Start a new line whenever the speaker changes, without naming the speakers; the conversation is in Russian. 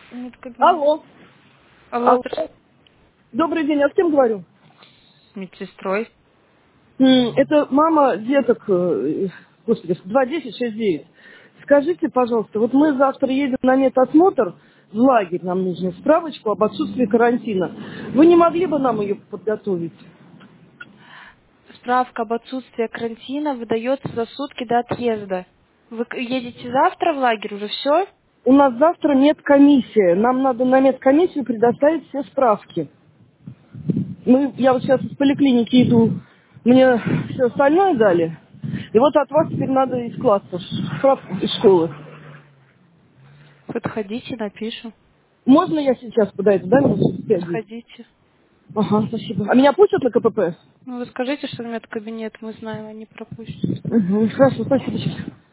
Медкабинет.
Алло.
Алло,
Алло. Добрый день, а с кем говорю?
с медсестрой.
Это мама деток, господи, 2, 10, 6, 9. Скажите, пожалуйста, вот мы завтра едем на медосмотр в лагерь, нам нужно справочку об отсутствии карантина. Вы не могли бы нам ее подготовить?
Справка об отсутствии карантина выдается за сутки до отъезда. Вы едете завтра в лагерь, уже все?
У нас завтра медкомиссия. Нам надо на медкомиссию предоставить все справки. Я вот сейчас из поликлиники иду, мне все остальное дали. И вот от вас теперь надо из класса, справку из школы.
Подходите, напишу.
Можно я сейчас подойду, да, минут через 5-10?
Подходите.
Ага, спасибо. А меня пустят на КПП?
Ну, вы скажите, что в медкабинет мы знаем, они пропустят.
Угу, хорошо, спасибо. Сейчас.